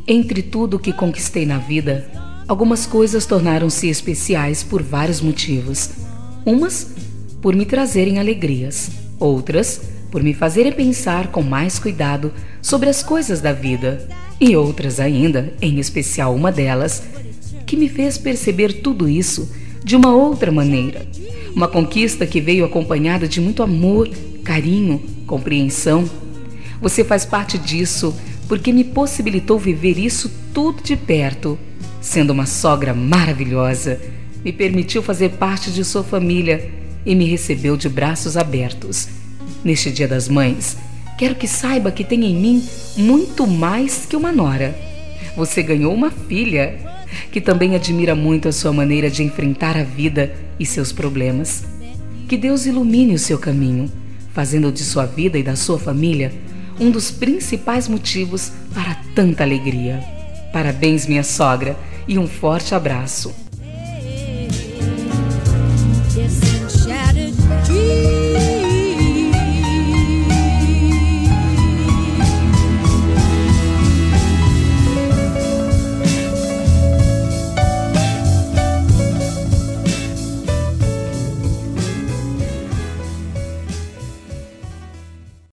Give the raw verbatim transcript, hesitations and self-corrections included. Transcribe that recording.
Entre tudo o que conquistei na vida, algumas coisas tornaram-se especiais por vários motivos. Umas por me trazerem alegrias, outras por me fazerem pensar com mais cuidado sobre as coisas da vida, e outras ainda, em especial uma delas, que me fez perceber tudo isso de uma outra maneira. Uma conquista que veio acompanhada de muito amor, carinho, compreensão. Você faz parte disso porque me possibilitou viver isso tudo de perto. Sendo uma sogra maravilhosa, me permitiu fazer parte de sua família e me recebeu de braços abertos. Neste Dia das Mães, quero que saiba que tem em mim muito mais que uma nora. Você ganhou uma filha que também admira muito a sua maneira de enfrentar a vida e seus problemas. Que Deus ilumine o seu caminho, fazendo de sua vida e da sua família um dos principais motivos para tanta alegria. Parabéns, minha sogra, e um forte abraço.